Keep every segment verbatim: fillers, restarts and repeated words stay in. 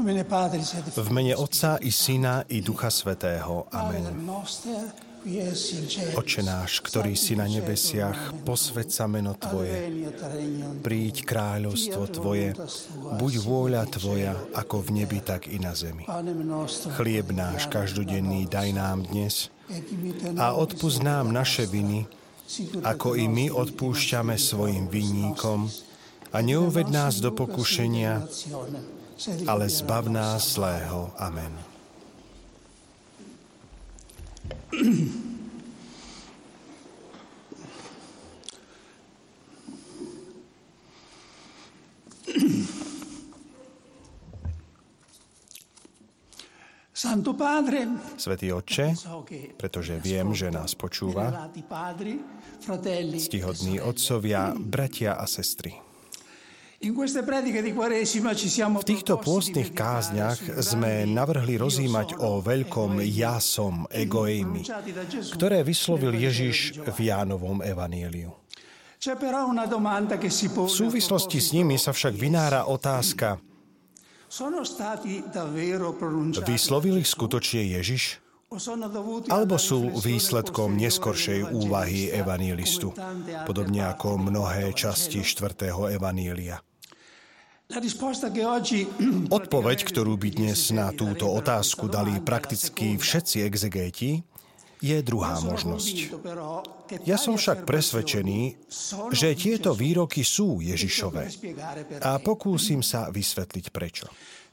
V mene Otca i Syna i Ducha Svätého. Amen. Otče náš, ktorý si na nebesiach, posväť sa meno Tvoje. Príď kráľovstvo Tvoje. Buď vôľa Tvoja, ako v nebi, tak i na zemi. Chlieb náš každodenný daj nám dnes a odpusť nám naše viny, ako i my odpúšťame svojim vinníkom. A neuved nás do pokušenia, ale zbav nás zlého. Amen. Svätý Otče, pretože viem, že nás počúva, ctihodní otcovia, bratia a sestry. V týchto pôstnych kázniach sme navrhli rozímať o veľkom ja som, ego eimi, ktoré vyslovil Ježiš v Jánovom evanjeliu. V súvislosti s nimi sa však vynára otázka: vyslovil ich skutočne Ježiš? Alebo sú výsledkom neskoršej úvahy evanjelistu, podobne ako mnohé časti štvrtého evanjelia? Odpoveď, ktorú by dnes na túto otázku dali prakticky všetci exegéti, je druhá možnosť. Ja som však presvedčený, že tieto výroky sú Ježišove a pokúsim sa vysvetliť prečo.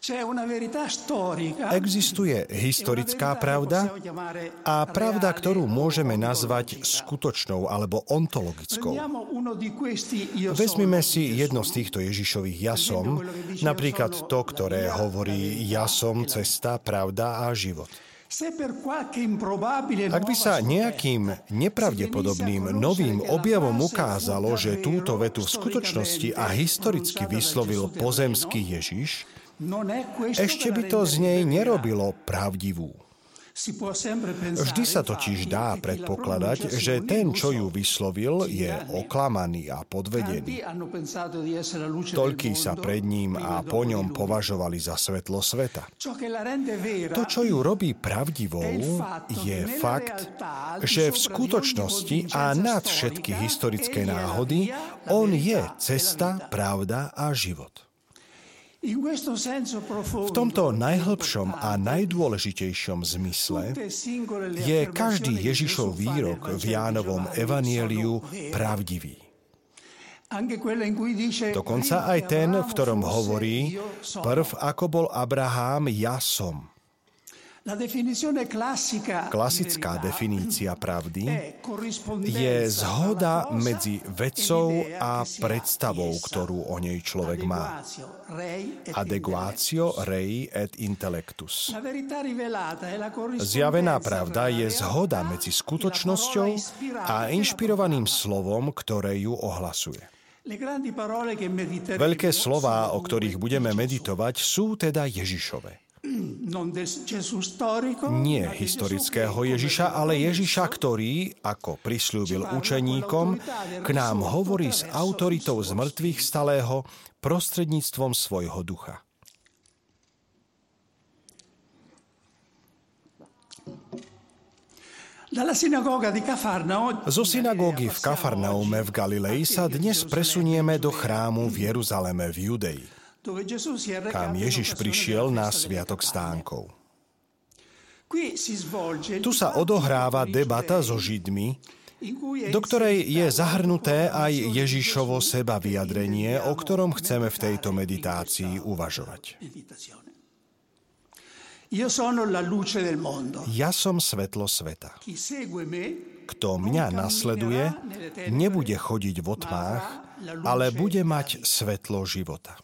Existuje historická pravda a pravda, ktorú môžeme nazvať skutočnou alebo ontologickou. Vezmime si jedno z týchto Ježišových ja som, napríklad to, ktoré hovorí ja som cesta, pravda a život. Ak by sa nejakým nepravdepodobným novým objavom ukázalo, že túto vetu v skutočnosti a historicky vyslovil pozemský Ježiš, ešte by to z nej nerobilo pravdivú. Vždy sa totiž dá predpokladať, že ten, čo ju vyslovil, je oklamaný a podvedený. Toľkí sa pred ním a po ňom považovali za svetlo sveta. To, čo ju robí pravdivou, je fakt, že v skutočnosti a nad všetky historické náhody on je cesta, pravda a život. V tomto najhlbšom a najdôležitejšom zmysle je každý Ježišov výrok v Jánovom evanjeliu pravdivý. Dokonca aj ten, v ktorom hovorí: prv ako bol Abrahám, ja som. Klasická definícia pravdy je zhoda medzi vecou a predstavou, ktorú o nej človek má. Adequatio rei et intellectus. Zjavená pravda je zhoda medzi skutočnosťou a inšpirovaným slovom, ktoré ju ohlasuje. Veľké slová, o ktorých budeme meditovať, sú teda Ježišove. Nie historického Ježiša, ale Ježiša, ktorý, ako prisľúbil učeníkom, k nám hovorí s autoritou z mŕtvych stalého prostredníctvom svojho ducha. Zo synagógy v Kafarnaume v Galilei sa dnes presunieme do chrámu v Jeruzaleme v Judei, kam Ježiš prišiel na Sviatok stánkov. Tu sa odohráva debata so Židmi, do ktorej je zahrnuté aj Ježišovo sebavyjadrenie, o ktorom chceme v tejto meditácii uvažovať. Ja som svetlo sveta. Kto mňa nasleduje, nebude chodiť vo tmách, ale bude mať svetlo života.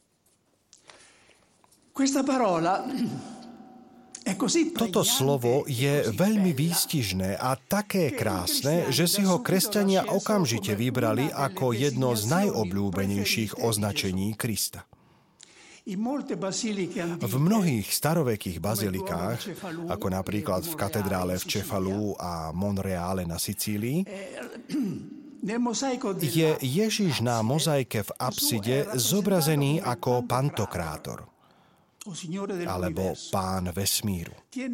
Toto slovo je veľmi výstižné a také krásne, že si ho kresťania okamžite vybrali ako jedno z najobľúbenejších označení Krista. V mnohých starovekých bazilikách, ako napríklad v katedrále v Cefalu a Monreale na Sicílii, je Ježiš na mozaike v apside zobrazený ako pantokrátor. alebo Pán vesmíru.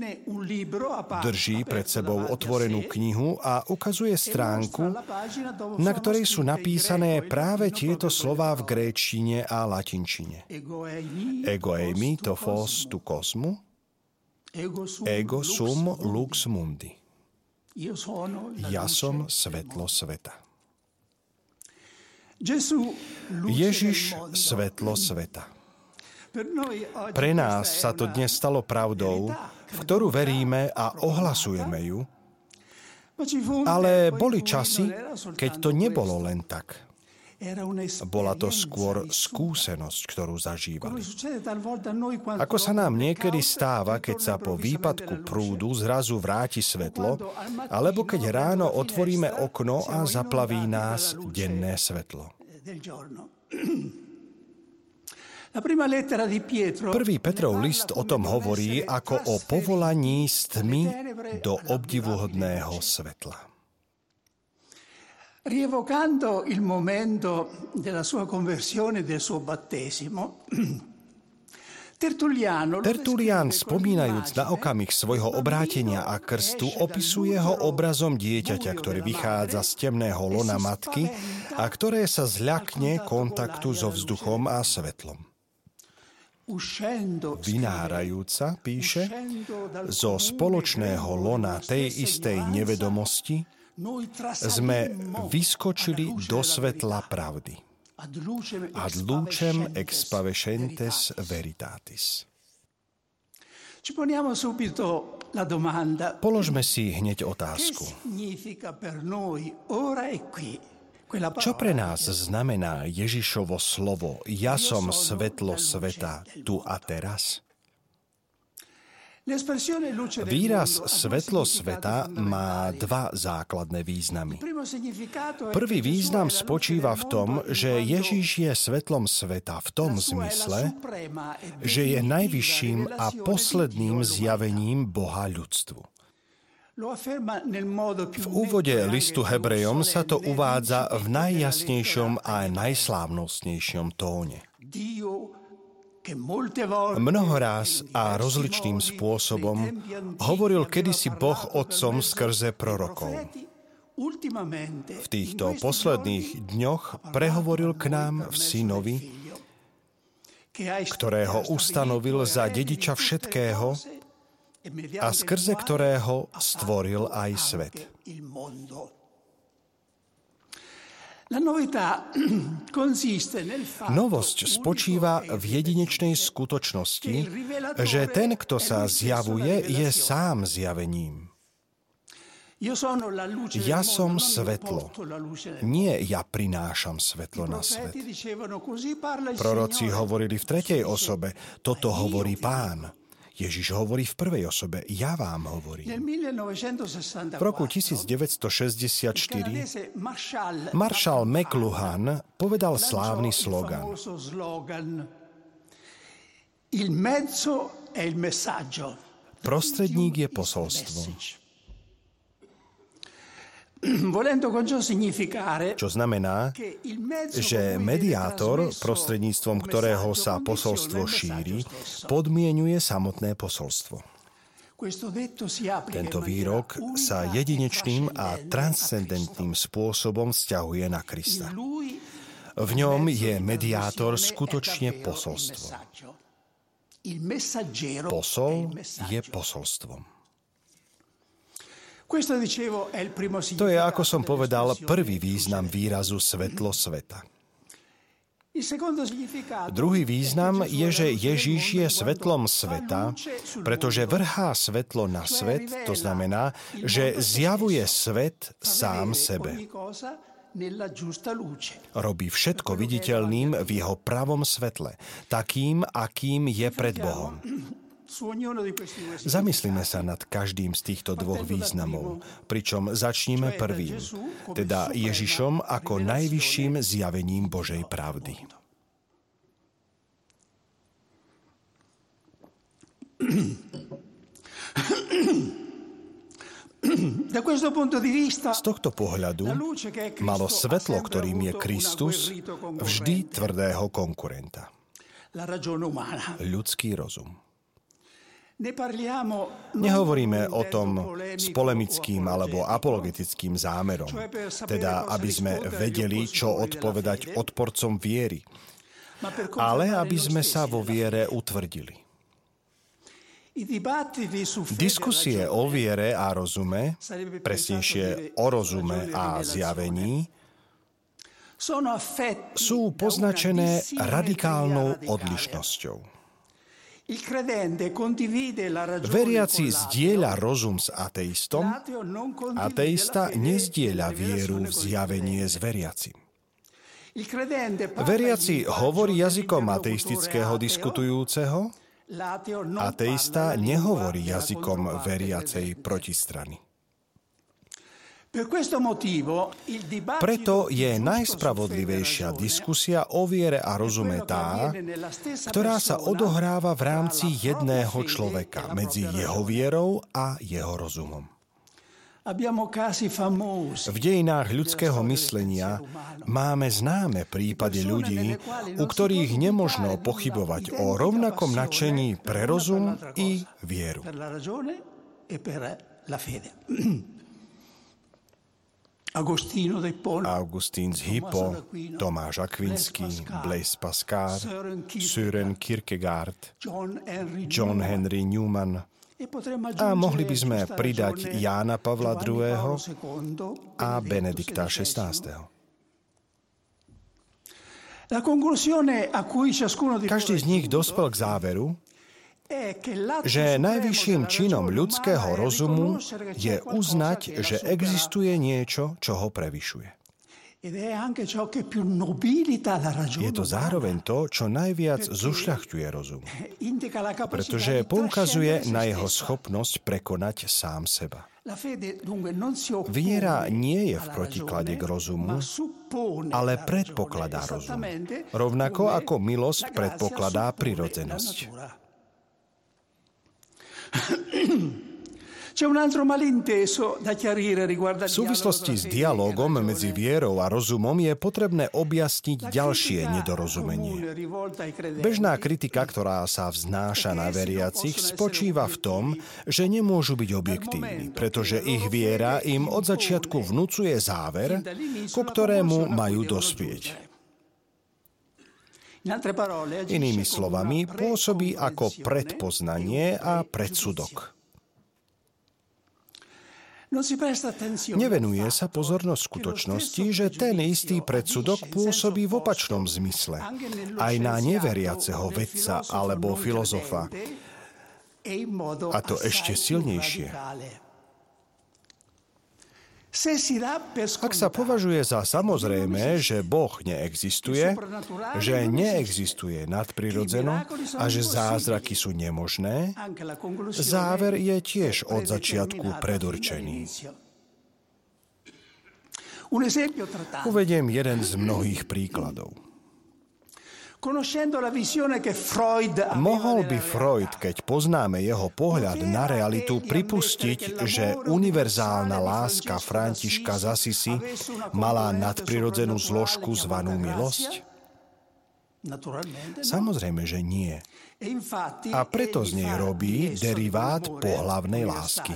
Drží pred sebou otvorenú knihu a ukazuje stránku, na ktorej sú napísané práve tieto slová v gréčtine a latinčine. Ego eimi to fos tu cosmu, ego sum lux mundi. Ja som svetlo sveta. Ježiš, svetlo sveta. Pre nás sa to dnes stalo pravdou, v ktorú veríme a ohlasujeme ju, ale boli časy, keď to nebolo len tak. Bola to skôr skúsenosť, ktorú zažívali. Ako sa nám niekedy stáva, keď sa po výpadku prúdu zrazu vráti svetlo, alebo keď ráno otvoríme okno a zaplaví nás denné svetlo. Prvý Petrov list o tom hovorí ako o povolaní z tmy do obdivuhodného svetla. Rievocando il momento della sua conversione, del suo battesimo, Tertulián, spomínajúc na okamih svojho obrátenia a krstu, opisuje ho obrazom dieťaťa, ktoré vychádza z temného lona matky a ktoré sa zľakne kontaktu so vzduchom a svetlom. Vynárajúca, píše, zo spoločného lona tej istej nevedomosti sme vyskočili do svetla pravdy. Ad lucem expavescentes veritatis. Položme si hneď otázku. Čo pre nás znamená Ježišovo slovo Ja som svetlo sveta tu a teraz? Výraz svetlo sveta má dva základné významy. Prvý význam spočíva v tom, že Ježiš je svetlom sveta v tom zmysle, že je najvyšším a posledným zjavením Boha ľudstvu. V úvode listu Hebrejom sa to uvádza v najjasnejšom a najslávnostnejšom tóne. Mnoho ráz a rozličným spôsobom hovoril kedysi Boh otcom skrze prorokov. V týchto posledných dňoch prehovoril k nám v synovi, ktorého ustanovil za dediča všetkého a skrze ktorého stvoril aj svet. Novosť spočíva v jedinečnej skutočnosti, že ten, kto sa zjavuje, je sám zjavením. Ja som svetlo. Nie ja prinášam svetlo na svet. Proroci hovorili v tretej osobe, toto hovorí Pán. Ježiš hovorí v prvej osobe, ja vám hovorím. V roku devätnásťstošesťdesiatštyri maršal McLuhan povedal slávny slogan. Prostredník je posolstvo. Čo znamená, že mediátor, prostredníctvom ktorého sa posolstvo šíri, podmienuje samotné posolstvo. Tento výrok sa jedinečným a transcendentným spôsobom vzťahuje na Krista. V ňom je mediátor skutočne posolstvo. Posol je posolstvom. To je, ako som povedal, prvý význam výrazu svetlo sveta. Druhý význam je, že Ježiš je svetlom sveta, pretože vrhá svetlo na svet, to znamená, že zjavuje svet sám sebe. Robí všetko viditeľným v jeho pravom svetle, takým, akým je pred Bohom. Zamyslíme sa nad každým z týchto dvoch významov, pričom začníme prvým, teda Ježišom ako najvyšším zjavením Božej pravdy. Z tohto pohľadu malo svetlo, ktorým je Kristus, vždy tvrdého konkurenta. ľudský rozum. Nehovoríme o tom s polemickým alebo apologetickým zámerom, teda aby sme vedeli, čo odpovedať odporcom viery, ale aby sme sa vo viere utvrdili. Diskusie o viere a rozume, presnejšie o rozume a zjavení, sú poznačené radikálnou odlišnosťou. Veriaci zdieľa rozum s ateistom, ateista nezdieľa vieru v zjavenie s veriacim. Veriaci hovorí jazykom ateistického diskutujúceho, ateista nehovorí jazykom veriacej protistrany. Preto je najspravodlivejšia diskusia o viere a rozume tá, ktorá sa odohráva v rámci jedného človeka, medzi jeho vierou a jeho rozumom. V dejinách ľudského myslenia máme známe prípady ľudí, u ktorých nemožno pochybovať o rovnakom nadšení pre rozum i vieru. Augustín z Hippo, Tomáš Akvinský, Blaise Pascal, Søren Kierkegaard, John Henry Newman, a mohli by sme pridať Jána Pavla druhého. a Benedikta šestnásteho. Každý z nich dospel k záveru, že najvyšším činom ľudského rozumu je uznať, že existuje niečo, čo ho prevyšuje. Je to zároveň to, čo najviac zušľachťuje rozum, pretože poukazuje na jeho schopnosť prekonať sám seba. Viera nie je v protiklade k rozumu, ale predpokladá rozum, rovnako ako milosť predpokladá prirodzenosť. V súvislosti s dialógom medzi vierou a rozumom je potrebné objasniť ďalšie nedorozumenie. Bežná kritika, ktorá sa vznáša na veriacich, spočíva v tom, že nemôžu byť objektívni, pretože ich viera im od začiatku vnucuje záver, ku ktorému majú dospieť. Inými slovami, pôsobí ako predpoznanie a predsudok. Nevenuje sa pozornosť skutočnosti, že ten istý predsudok pôsobí v opačnom zmysle, aj na neveriaceho vedca alebo filozofa, a to ešte silnejšie. Ak sa považuje za samozrejmé, že Boh neexistuje, že neexistuje nadprirodzeno a že zázraky sú nemožné, záver je tiež od začiatku predurčený. Uvediem jeden z mnohých príkladov. Mohol by Freud, keď poznáme jeho pohľad na realitu, pripustiť, že univerzálna láska Františka z Assisi mala nadprirodzenú zložku zvanú milosť? Samozrejme, že nie. A preto z nej robí derivát pohlavnej lásky.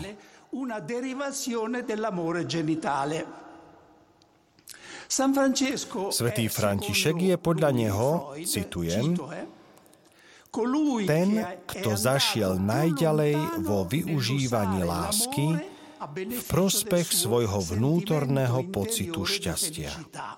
Svätý František je podľa neho, citujem, ten, kto zašiel najďalej vo využívaní lásky v prospech svojho vnútorného pocitu šťastia.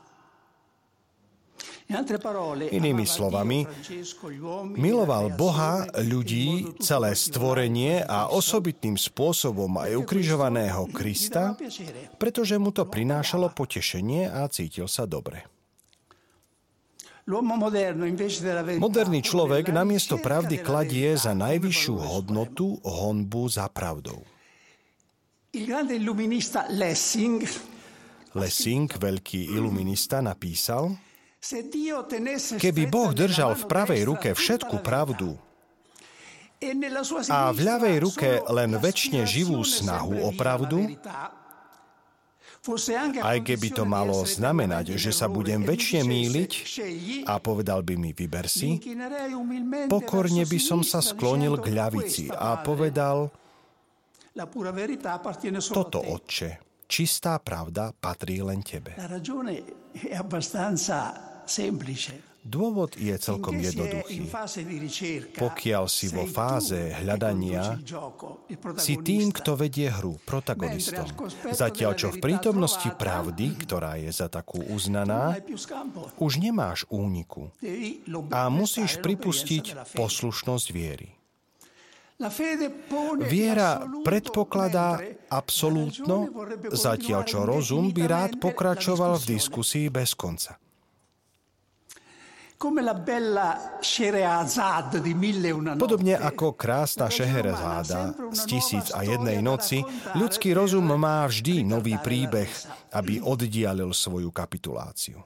Inými slovami, miloval Boha, ľudí, celé stvorenie a osobitným spôsobom aj ukrižovaného Krista, pretože mu to prinášalo potešenie a cítil sa dobre. Moderný človek namiesto pravdy kladie za najvyššiu hodnotu honbu za pravdou. Lessing, veľký iluminista, napísal: keby Boh držal v pravej ruke všetku pravdu a v ľavej ruke len večne živú snahu o pravdu, Aj keby to malo znamenať, že sa budem väčšine mýliť a povedal by mi, vyber si, pokorne by som sa sklonil k ľavici a povedal, toto, Otče, čistá pravda patrí len tebe. Dôvod je celkom jednoduchý. Pokiaľ si vo fáze hľadania, si tým, kto vedie hru, protagonistom. Zatiaľ, čo v prítomnosti pravdy, ktorá je za takú uznaná, už nemáš úniku a musíš pripustiť poslušnosť viery. Viera predpokladá absolútno, zatiaľ čo rozum by rád pokračoval v diskusii bez konca. Podobne ako krásna Šeherezáda z Tisíc a jednej noci, ľudský rozum má vždy nový príbeh, aby oddialil svoju kapituláciu.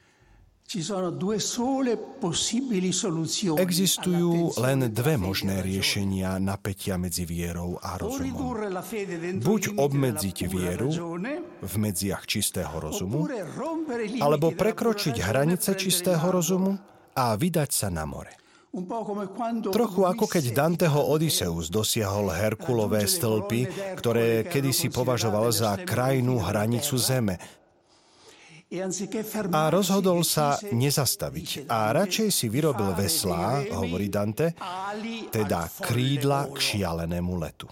Existujú len dve možné riešenia napätia medzi vierou a rozumom. Buď obmedziť vieru v medziach čistého rozumu, alebo prekročiť hranice čistého rozumu a vydať sa na more. Trochu ako keď Danteho Odysseus dosiahol Herkulové stĺpy, ktoré kedysi považoval za krajnú hranicu zeme, a rozhodol sa nezastaviť a radšej si vyrobil veslá, hovorí Dante, teda krídla k šialenému letu.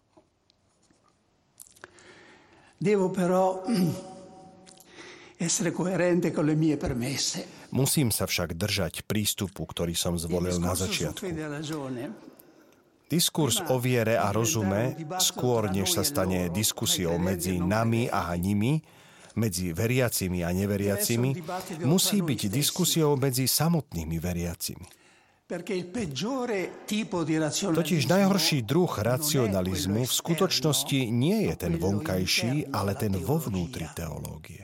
Musím sa však držať prístupu, ktorý som zvolil na začiatku. Diskurs o viere a rozume, skôr než sa stane diskusiou medzi nami a nimi, medzi veriacimi a neveriacimi, musí byť diskusiou medzi samotnými veriacimi. Totiž najhorší druh racionalizmu v skutočnosti nie je ten vonkajší, ale ten vo vnútri teológie.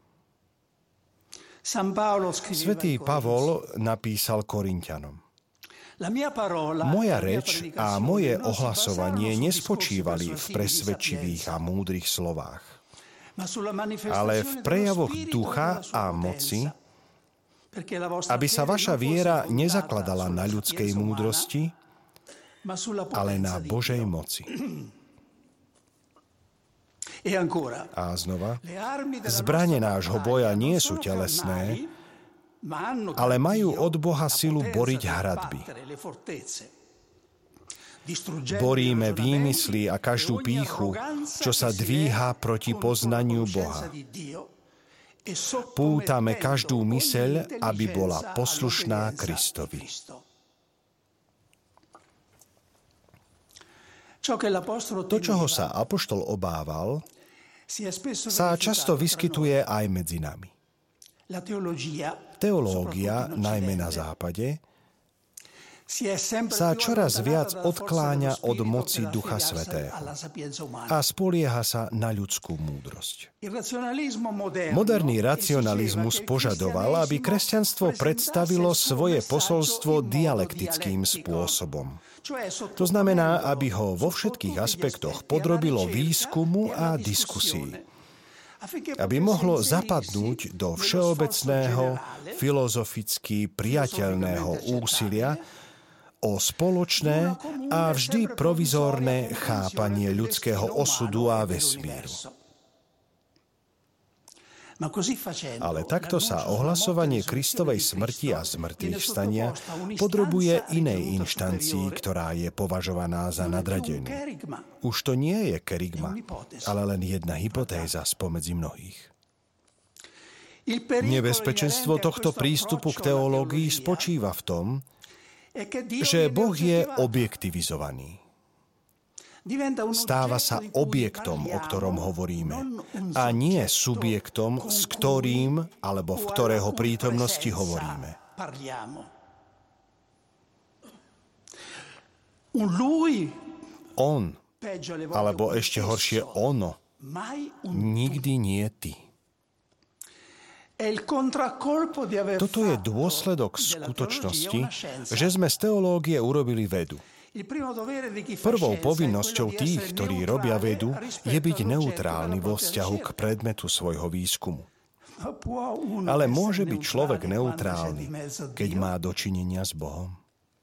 Svätý Pavol napísal Korinťanom: Moja reč a moje ohlasovanie nespočívali v presvedčivých a múdrych slovách, ale v prejavoch ducha a moci, aby sa vaša viera nezakladala na ľudskej múdrosti, ale na Božej moci. A znova, zbrane nášho boja nie sú telesné, ale majú od Boha silu boriť hradby. Boríme výmysly a každú pýchu, čo sa dvíha proti poznaniu Boha. Pútame každú myseľ, aby bola poslušná Kristovi. To, čoho sa apoštol obával, sa často vyskytuje aj medzi nami. Teológia, najmä na západe, sa čoraz viac odkláňa od moci Ducha Svätého a spolieha sa na ľudskú múdrosť. Moderný racionalizmus požadoval, aby kresťanstvo predstavilo svoje posolstvo dialektickým spôsobom. To znamená, aby ho vo všetkých aspektoch podrobilo výskumu a diskusii, aby mohlo zapadnúť do všeobecného, filozoficky priateľného úsilia o spoločné a vždy provizórne chápanie ľudského osudu a vesmíru. Ale takto sa ohlasovanie Kristovej smrti a zmrtvých vstania podrobuje inej inštancii, ktorá je považovaná za nadradenú. Už to nie je kerygma, ale len jedna hypotéza spomedzi mnohých. Nebezpečenstvo tohto prístupu k teológii spočíva v tom, že Boh je objektivizovaný. Stáva sa objektom, o ktorom hovoríme, a nie subjektom, s ktorým alebo v ktorého prítomnosti hovoríme. On, alebo ešte horšie ono, nikdy nie ty. Toto je dôsledok skutočnosti, že sme z teológie urobili vedu. Prvou povinnosťou tých, ktorí robia vedu, je byť neutrálny vo vzťahu k predmetu svojho výskumu. Ale môže byť človek neutrálny, keď má dočinenia s Bohom?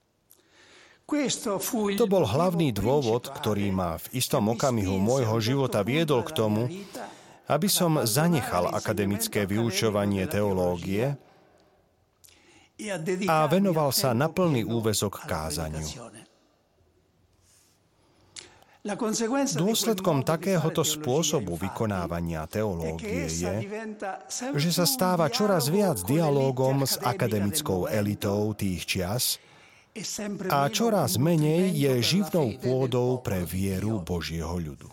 To bol hlavný dôvod, ktorý ma v istom okamihu môjho života viedol k tomu, aby som zanechal akademické vyučovanie teológie a venoval sa na plný úväzok kázaniu. Dôsledkom takéhoto spôsobu vykonávania teológie je, že sa stáva čoraz viac dialógom s akademickou elitou tých čias a čoraz menej je živnou pôdou pre vieru Božieho ľudu.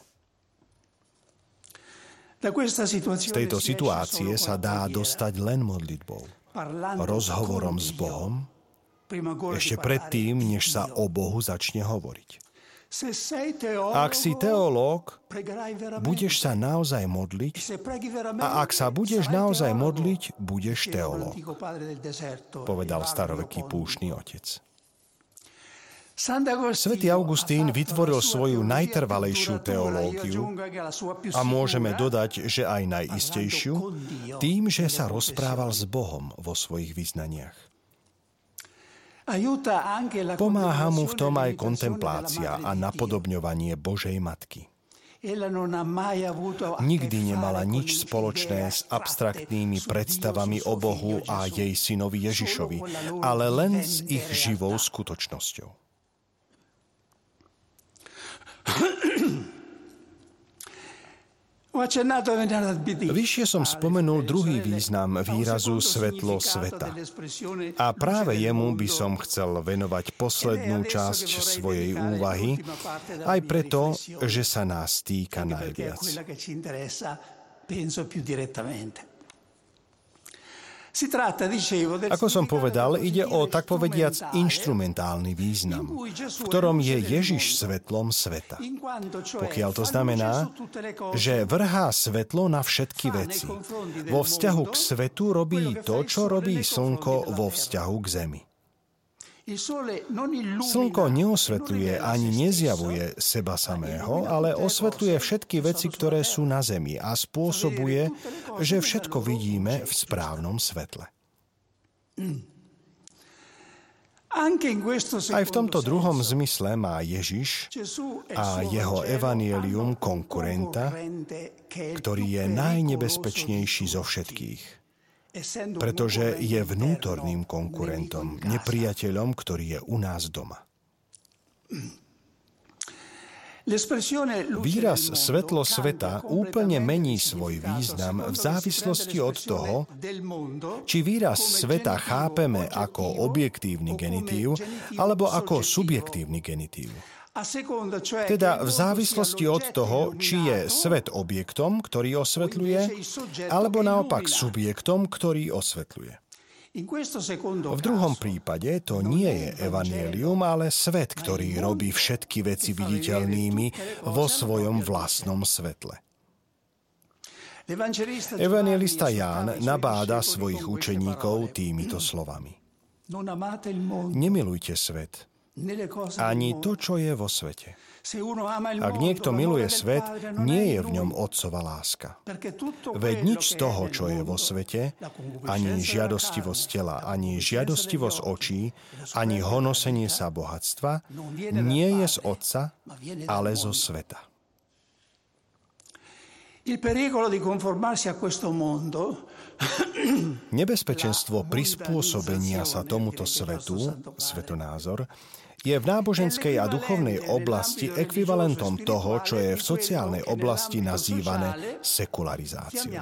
Z tejto situácie sa dá dostať len modlitbou, rozhovorom s Bohom, ešte predtým, než sa o Bohu začne hovoriť. Ak si teológ, budeš sa naozaj modliť a ak sa budeš naozaj modliť, budeš teológ, povedal staroveký púštny otec. Svätý Augustín vytvoril svoju najtrvalejšiu teológiu a môžeme dodať, že aj najistejšiu, tým, že sa rozprával s Bohom vo svojich vyznaniach. Pomáha mu v tom aj kontemplácia a napodobňovanie Božej Matky. Nikdy nemala nič spoločné s abstraktnými predstavami o Bohu a jej synovi Ježišovi, ale len s ich živou skutočnosťou. Vyššie som spomenul druhý význam výrazu svetlo sveta. A práve jemu by som chcel venovať poslednú časť svojej úvahy, aj preto, že sa nás týka najviac. Ako som povedal, ide o tak povediac inštrumentálny význam, v ktorom je Ježiš svetlom sveta. Pokiaľ to znamená, že vrhá svetlo na všetky veci. Vo vzťahu k svetu robí to, čo robí slnko vo vzťahu k zemi. Slnko neosvetľuje ani nezjavuje seba samého, ale osvetľuje všetky veci, ktoré sú na zemi a spôsobuje, že všetko vidíme v správnom svetle. Aj v tomto druhom zmysle má Ježiš a jeho evanjelium konkurenta, ktorý je najnebezpečnejší zo všetkých. Pretože je vnútorným konkurentom, nepriateľom, ktorý je u nás doma. Výraz svetlo sveta úplne mení svoj význam v závislosti od toho, či výraz sveta chápeme ako objektívny genitív alebo ako subjektívny genitív. Teda v závislosti od toho, či je svet objektom, ktorý osvetľuje, alebo naopak subjektom, ktorý osvetľuje. V druhom prípade to nie je evanjelium, ale svet, ktorý robí všetky veci viditeľnými vo svojom vlastnom svetle. Evanjelista Ján nabáda svojich učeníkov týmito slovami. Nemilujte svet, ani to, čo je vo svete. Ak niekto miluje svet, nie je v ňom Otcova láska. Veď nič z toho, čo je vo svete, ani žiadostivosť tela, ani žiadostivosť očí, ani honosenie sa bohatstva, nie je z Otca, ale zo sveta. Nebezpečenstvo prispôsobenia sa tomuto svetu, svetonázor, je v náboženskej a duchovnej oblasti ekvivalentom toho, čo je v sociálnej oblasti nazývané sekularizáciou.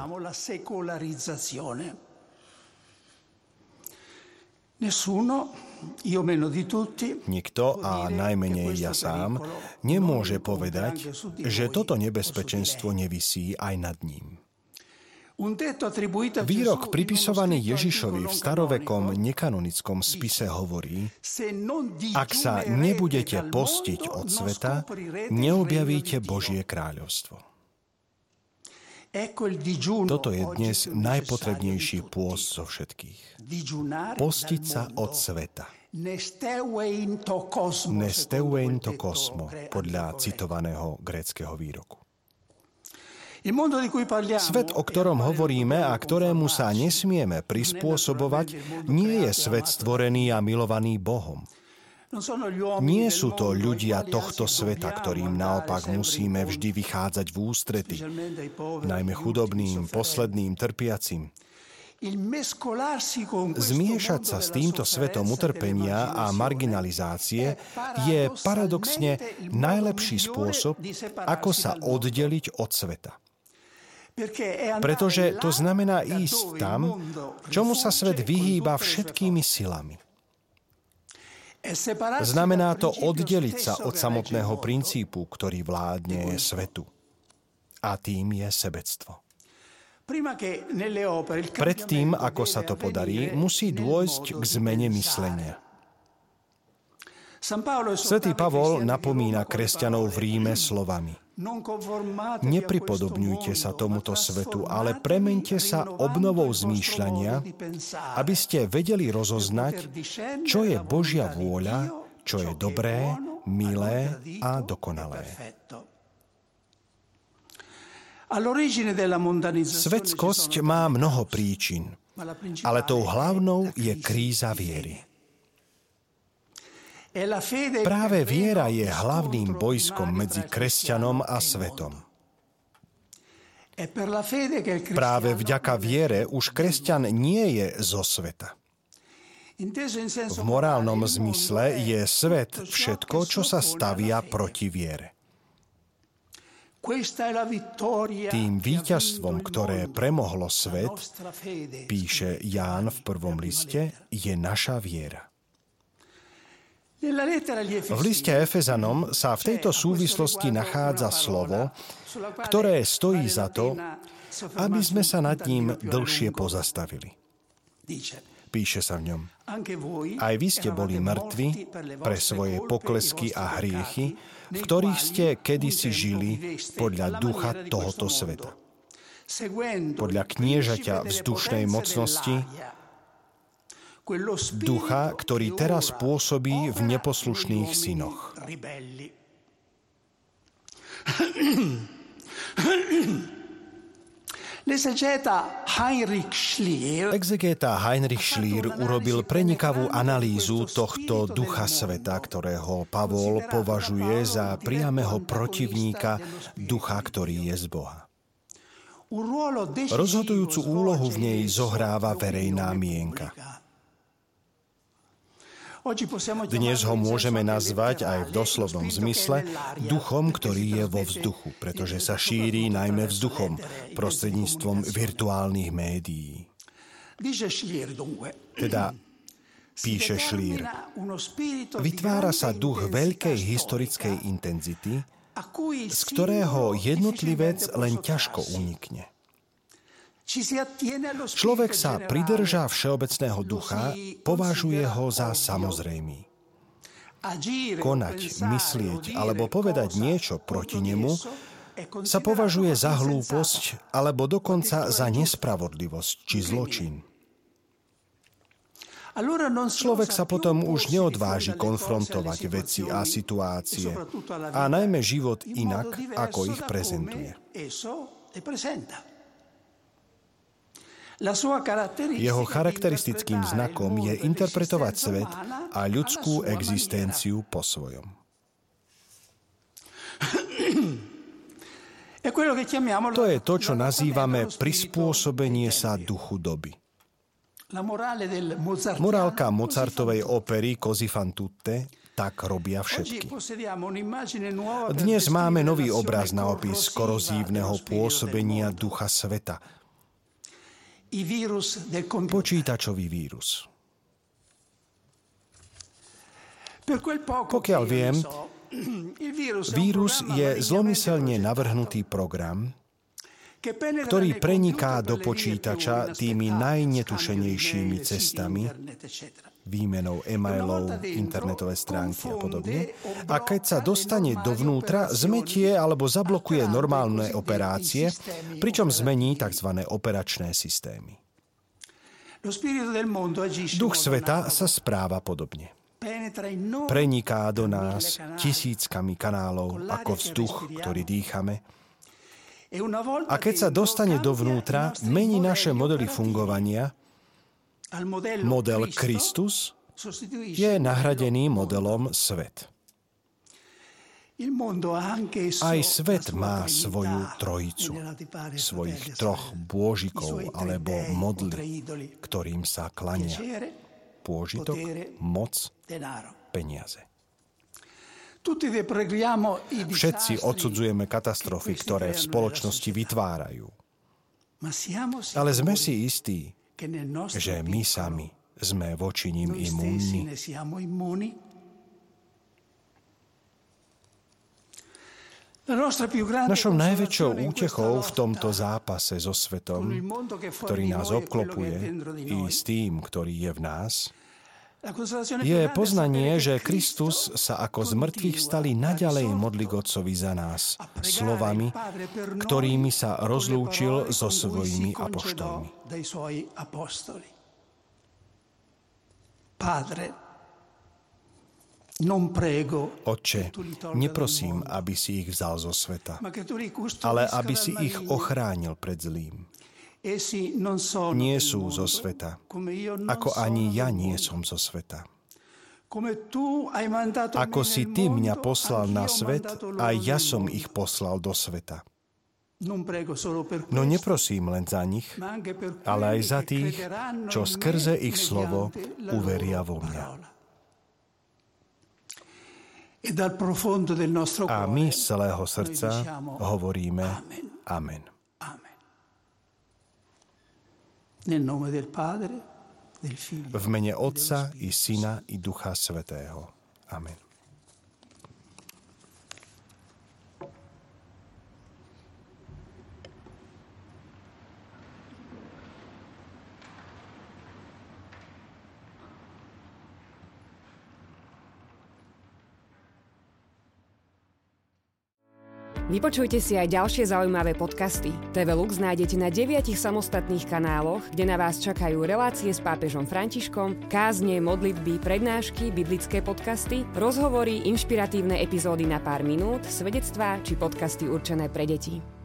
Nikto, a najmenej ja sám, nemôže povedať, že toto nebezpečenstvo nevisí aj nad ním. Výrok pripisovaný Ježišovi v starovekom nekanonickom spise hovorí: ak sa nebudete postiť od sveta, neobjavíte Božie kráľovstvo. Toto je dnes najpotrebnejší pôst zo všetkých. Postiť sa od sveta. Nesteuein to kosmo, podľa citovaného gréckeho výroku. Svet, o ktorom hovoríme a ktorému sa nesmieme prispôsobovať, nie je svet stvorený a milovaný Bohom. Nie sú to ľudia tohto sveta, ktorým naopak musíme vždy vychádzať v ústrety, najmä chudobným, posledným, trpiacim. Zmiešať sa s týmto svetom utrpenia a marginalizácie je paradoxne najlepší spôsob, ako sa oddeliť od sveta. Pretože to znamená ísť tam, čomu sa svet vyhýba všetkými silami. Znamená to oddeliť sa od samotného princípu, ktorý vládne svetu. A tým je sebectvo. Predtým, ako sa to podarí, musí dôjsť k zmene myslenia. Svätý Pavol napomína kresťanov v Ríme slovami: Nepripodobňujte sa tomuto svetu, ale premeňte sa obnovou zmýšľania, aby ste vedeli rozoznať, čo je Božia vôľa, čo je dobré, milé a dokonalé. Svetskosť má mnoho príčin, ale tou hlavnou je kríza viery. Práve viera je hlavným bojskom medzi kresťanom a svetom. Práve vďaka viere už kresťan nie je zo sveta. V morálnom zmysle je svet všetko, čo sa stavia proti viere. Tým víťazstvom, ktoré premohlo svet, píše Ján v prvom liste, je naša viera. V liste Efezanom sa v tejto súvislosti nachádza slovo, ktoré stojí za to, aby sme sa nad ním dlhšie pozastavili. Píše sa v ňom: Aj vy ste boli mŕtvi pre svoje poklesky a hriechy, v ktorých ste kedysi žili podľa ducha tohoto sveta. Podľa kniežaťa vzdušnej mocnosti, ducha, ktorý teraz pôsobí v neposlušných synoch. Exegéta Heinrich Schlier urobil prenikavú analýzu tohto ducha sveta, ktorého Pavol považuje za priameho protivníka ducha, ktorý je z Boha. Rozhodujúcu úlohu v nej zohráva verejná mienka. Dnes ho môžeme nazvať aj v doslovnom zmysle duchom, ktorý je vo vzduchu, pretože sa šíri najmä vzduchom, prostredníctvom virtuálnych médií. Teda, píše Schlier, vytvára sa duch veľkej historickej intenzity, z ktorého jednotlivec len ťažko unikne. Človek sa pridržá všeobecného ducha, považuje ho za samozrejmý. Konať, myslieť alebo povedať niečo proti nemu sa považuje za hlúposť alebo dokonca za nespravodlivosť či zločin. Človek sa potom už neodváži konfrontovať veci a situácie a najmä život inak, ako ich prezentuje. Jeho charakteristickým znakom je interpretovať svet a ľudskú existenciu po svojom. To je to, čo nazývame prispôsobenie sa duchu doby. Morálka Mozartovej opery Così fan tutte tak robia všetky. Dnes máme nový obraz na opis korozívneho pôsobenia ducha sveta. Počítačový vírus. Pokiaľ viem, vírus je zlomyselne navrhnutý program, ktorý preniká do počítača tými najnetušenejšími cestami, výmenou e-mailov, internetové stránky a podobne. A keď sa dostane dovnútra, zmetie alebo zablokuje normálne operácie, pričom zmení tzv. Operačné systémy. Duch sveta sa správa podobne. Preniká do nás tisíckami kanálov ako vzduch, ktorý dýchame. A keď sa dostane dovnútra, mení naše modely fungovania. Model Kristus je nahradený modelom svet. Aj svet má svoju trojicu, svojich troch bôžikov alebo modly, ktorým sa klania. Pôžitok, moc, peniaze. Všetci odsudzujeme katastrofy, ktoré v spoločnosti vytvárajú. Ale sme si istí, že my sami sme voči nim imúnni. Našou najväčšou útechou v tomto zápase so svetom, ktorý nás obklopuje, i s tým, ktorý je v nás, je poznanie, že Kristus sa ako z mŕtvych stali naďalej modlí k Otcovi za nás, slovami, ktorými sa rozlúčil so svojimi apoštolmi. Otče, neprosím, aby si ich vzal zo sveta, ale aby si ich ochránil pred zlým. Nie sú zo sveta, ako ani ja nie som zo sveta. Ako si ty mňa poslal na svet, aj ja som ich poslal do sveta. No neprosím len za nich, ale aj za tých, čo skrze ich slovo uveria vo mňa. A my z celého srdca hovoríme Amen. V mene Otca i Syna i Ducha Svätého. Amen. Vypočujte si aj ďalšie zaujímavé podcasty. té vé Lux nájdete na deviatich samostatných kanáloch, kde na vás čakajú relácie s pápežom Františkom, kázne, modlitby, prednášky, biblické podcasty, rozhovory, inšpiratívne epizódy na pár minút, svedectvá či podcasty určené pre deti.